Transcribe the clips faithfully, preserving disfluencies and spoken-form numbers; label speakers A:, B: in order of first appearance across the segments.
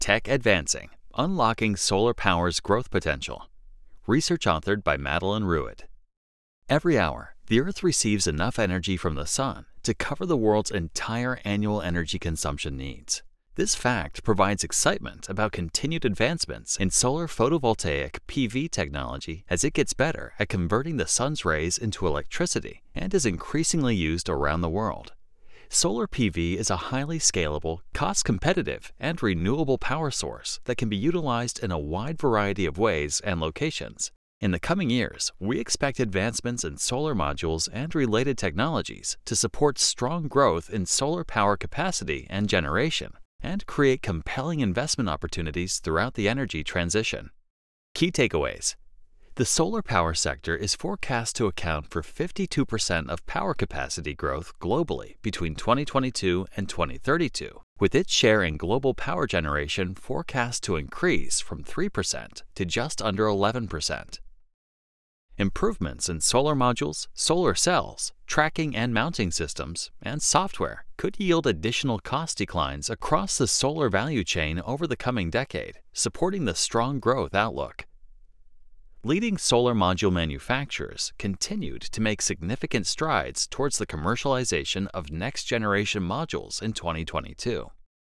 A: Tech Advancing: Unlocking Solar Power's Growth Potential. Research authored by Madeline Ruid. Every hour, the Earth receives enough energy from the Sun to cover the world's entire annual energy consumption needs. This fact provides excitement about continued advancements in solar photovoltaic P V technology as it gets better at converting the sun's rays into electricity and is increasingly used around the world. Solar P V is a highly scalable, cost-competitive, and renewable power source that can be utilized in a wide variety of ways and locations. In the coming years, we expect advancements in solar modules and related technologies to support strong growth in solar power capacity and generation, and create compelling investment opportunities throughout the energy transition. Key takeaways: the solar power sector is forecast to account for fifty-two percent of power capacity growth globally between twenty twenty-two and twenty thirty-two, with its share in global power generation forecast to increase from three percent to just under eleven percent. Improvements in solar modules, solar cells, tracking and mounting systems, and software could yield additional cost declines across the solar value chain over the coming decade, supporting the strong growth outlook. Leading solar module manufacturers continued to make significant strides towards the commercialization of next-generation modules in twenty twenty-two.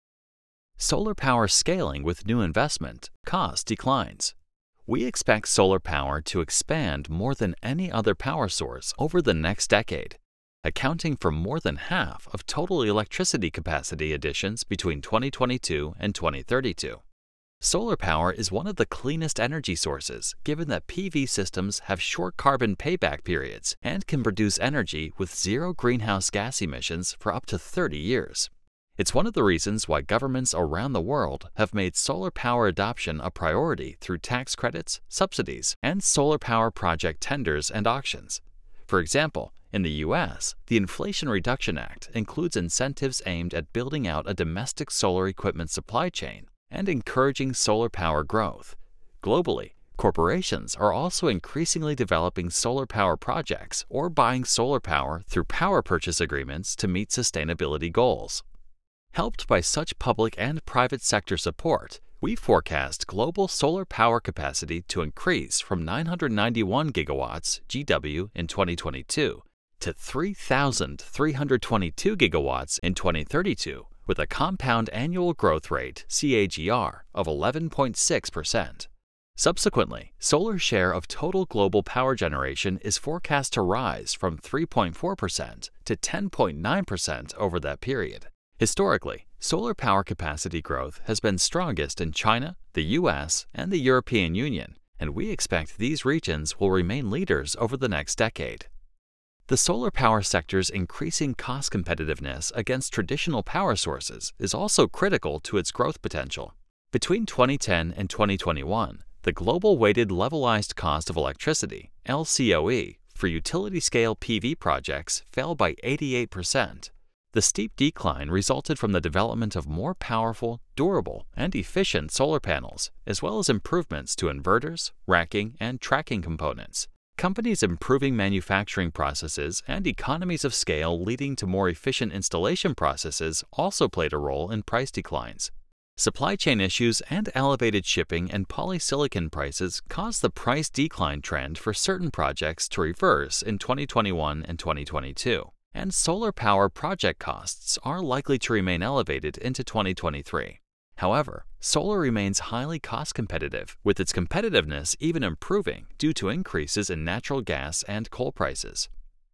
A: Solar power scaling with new investment, cost declines. We expect solar power to expand more than any other power source over the next decade, accounting for more than half of total electricity capacity additions between twenty twenty-two and twenty thirty-two. Solar power is one of the cleanest energy sources, given that P V systems have short carbon payback periods and can produce energy with zero greenhouse gas emissions for up to thirty years. It's one of the reasons why governments around the world have made solar power adoption a priority through tax credits, subsidies, and solar power project tenders and auctions. For example, in the U S, the Inflation Reduction Act includes incentives aimed at building out a domestic solar equipment supply chain and encouraging solar power growth. Globally, corporations are also increasingly developing solar power projects or buying solar power through power purchase agreements to meet sustainability goals. Helped by such public and private sector support, we forecast global solar power capacity to increase from nine hundred ninety-one gigawatts G W in twenty twenty-two to three thousand three hundred twenty-two gigawatts in twenty thirty-two, with a compound annual growth rate C A G R of eleven point six percent. Subsequently, solar's share of total global power generation is forecast to rise from three point four percent to ten point nine percent over that period. Historically, solar power capacity growth has been strongest in China, the U S, and the European Union, and we expect these regions will remain leaders over the next decade. The solar power sector's increasing cost competitiveness against traditional power sources is also critical to its growth potential. Between twenty ten and twenty twenty-one, the global weighted levelized cost of electricity, L C O E, for utility-scale P V projects fell by eighty-eight percent. The steep decline resulted from the development of more powerful, durable, and efficient solar panels, as well as improvements to inverters, racking, and tracking components. Companies improving manufacturing processes and economies of scale leading to more efficient installation processes also played a role in price declines. Supply chain issues and elevated shipping and polysilicon prices caused the price decline trend for certain projects to reverse in twenty twenty-one and twenty twenty-two, and solar power project costs are likely to remain elevated into twenty twenty-three. However, solar remains highly cost competitive, with its competitiveness even improving due to increases in natural gas and coal prices.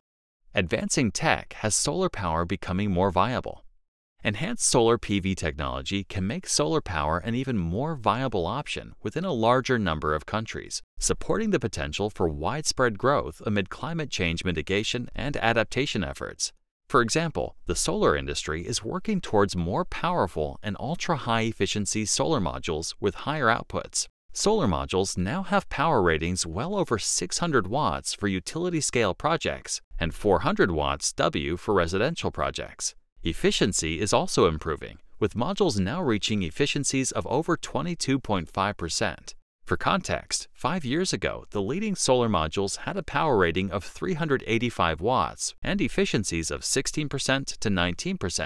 A: Advancing tech has solar power becoming more viable. Enhanced solar P V technology can make solar power an even more viable option within a larger number of countries, supporting the potential for widespread growth amid climate change mitigation and adaptation efforts. For example, the solar industry is working towards more powerful and ultra-high efficiency solar modules with higher outputs. Solar modules now have power ratings well over six hundred watts for utility-scale projects and four hundred watts W for residential projects. Efficiency is also improving, with modules now reaching efficiencies of over twenty-two point five percent. For context, five years ago, the leading solar modules had a power rating of three hundred eighty-five watts and efficiencies of sixteen percent to nineteen percent,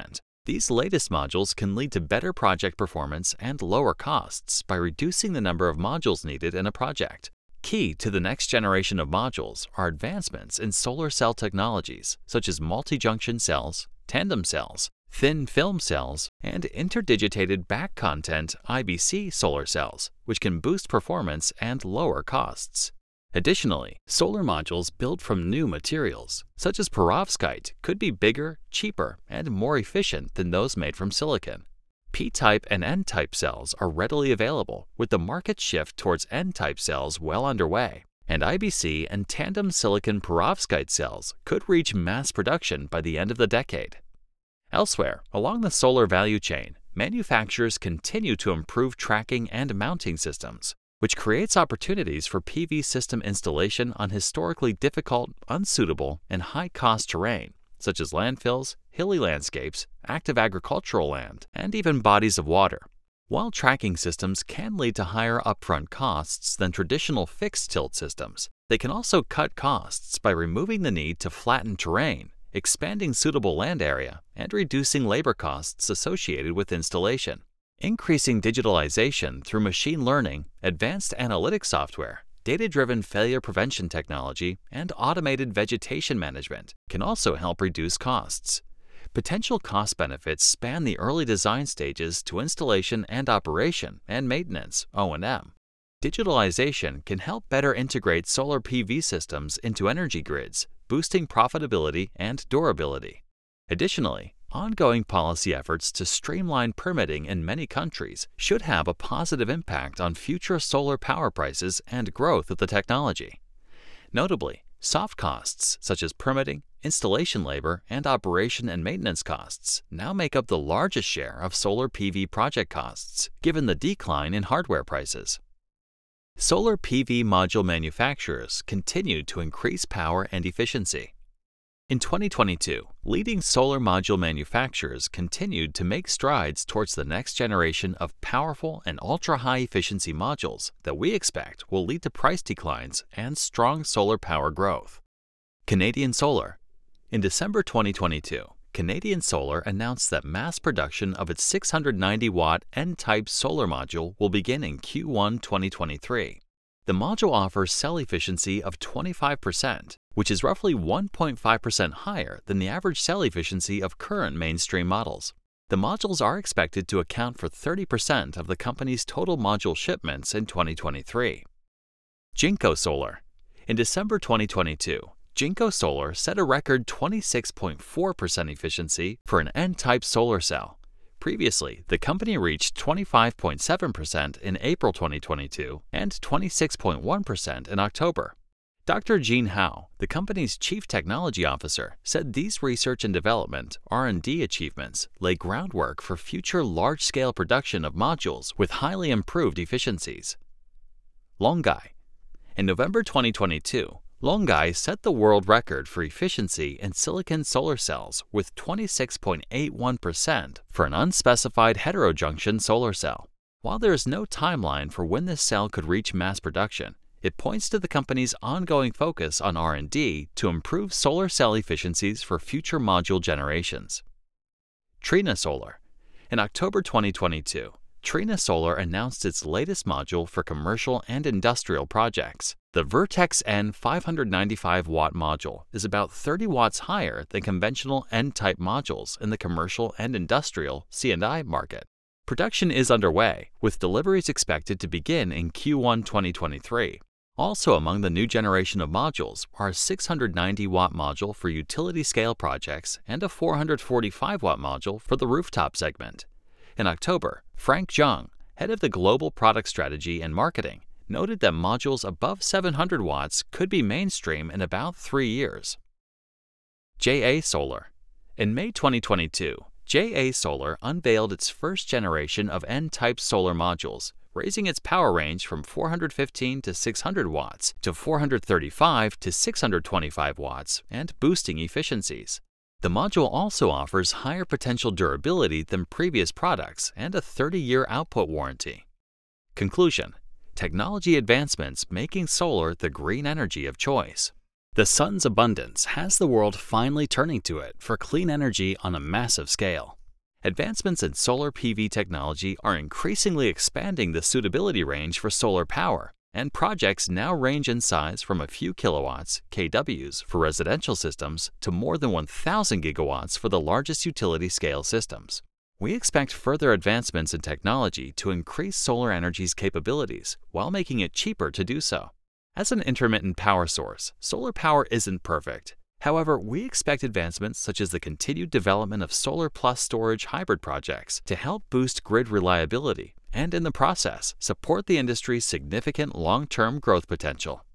A: These latest modules can lead to better project performance and lower costs by reducing the number of modules needed in a project. Key to the next generation of modules are advancements in solar cell technologies such as multi-junction cells, tandem cells, thin film cells, and interdigitated back content I B C solar cells, which can boost performance and lower costs. Additionally, solar modules built from new materials, such as perovskite, could be bigger, cheaper, and more efficient than those made from silicon. P-type and N-type cells are readily available, with the market shift towards N-type cells well underway, and I B C and tandem silicon perovskite cells could reach mass production by the end of the decade. Elsewhere, along the solar value chain, manufacturers continue to improve tracking and mounting systems, which creates opportunities for P V system installation on historically difficult, unsuitable, and high-cost terrain, such as landfills, hilly landscapes, active agricultural land, and even bodies of water. While tracking systems can lead to higher upfront costs than traditional fixed-tilt systems, they can also cut costs by removing the need to flatten terrain, expanding suitable land area, and reducing labor costs associated with installation. Increasing digitalization through machine learning, advanced analytics software, data-driven failure prevention technology, and automated vegetation management can also help reduce costs. Potential cost benefits span the early design stages to installation and operation and maintenance (O and M). Digitalization can help better integrate solar P V systems into energy grids, boosting profitability and durability. Additionally, ongoing policy efforts to streamline permitting in many countries should have a positive impact on future solar power prices and growth of the technology. Notably, soft costs such as permitting, installation labor, and operation and maintenance costs now make up the largest share of solar P V project costs, given the decline in hardware prices. Solar P V module manufacturers continue to increase power and efficiency. In twenty twenty-two, leading solar module manufacturers continued to make strides towards the next generation of powerful and ultra-high efficiency modules that we expect will lead to price declines and strong solar power growth. Canadian Solar. In December twenty twenty-two, Canadian Solar announced that mass production of its six hundred ninety watt N-type solar module will begin in Q one twenty twenty-three. The module offers cell efficiency of twenty-five percent, which is roughly one point five percent higher than the average cell efficiency of current mainstream models. The modules are expected to account for thirty percent of the company's total module shipments in twenty twenty-three. Jinko Solar. In December twenty twenty-two, Jinko Solar set a record twenty-six point four percent efficiency for an N-type solar cell. Previously, the company reached twenty-five point seven percent in April twenty twenty-two and twenty-six point one percent in October. Doctor Jean Hao, the company's Chief Technology Officer, said these research and development (R and D) achievements lay groundwork for future large-scale production of modules with highly improved efficiencies. Longai. In November twenty twenty-two, Longai set the world record for efficiency in silicon solar cells with twenty-six point eight one percent for an unspecified heterojunction solar cell. While there is no timeline for when this cell could reach mass production, it points to the company's ongoing focus on R and D to improve solar cell efficiencies for future module generations. Trina Solar. In October twenty twenty-two, Trina Solar announced its latest module for commercial and industrial projects. The Vertex N five hundred ninety-five watt module is about thirty watts higher than conventional N-type modules in the commercial and industrial C and I market. Production is underway, with deliveries expected to begin in Q one twenty twenty-three. Also among the new generation of modules are a six hundred ninety watt module for utility-scale projects and a four hundred forty-five watt module for the rooftop segment. In October, Frank Zhang, head of the Global Product Strategy and Marketing, noted that modules above seven hundred watts could be mainstream in about three years. J A Solar. In May twenty twenty-two, J A Solar unveiled its first generation of N-type solar modules, raising its power range from four hundred fifteen to six hundred watts to four hundred thirty-five to six hundred twenty-five watts and boosting efficiencies. The module also offers higher potential durability than previous products and a thirty-year output warranty. Conclusion: technology advancements making solar the green energy of choice. The sun's abundance has the world finally turning to it for clean energy on a massive scale. Advancements in solar P V technology are increasingly expanding the suitability range for solar power, and projects now range in size from a few kilowatts, K Ws, for residential systems to more than one thousand gigawatts for the largest utility-scale systems. We expect further advancements in technology to increase solar energy's capabilities while making it cheaper to do so. As an intermittent power source, solar power isn't perfect. However, we expect advancements such as the continued development of solar plus storage hybrid projects to help boost grid reliability and, in the process, support the industry's significant long-term growth potential.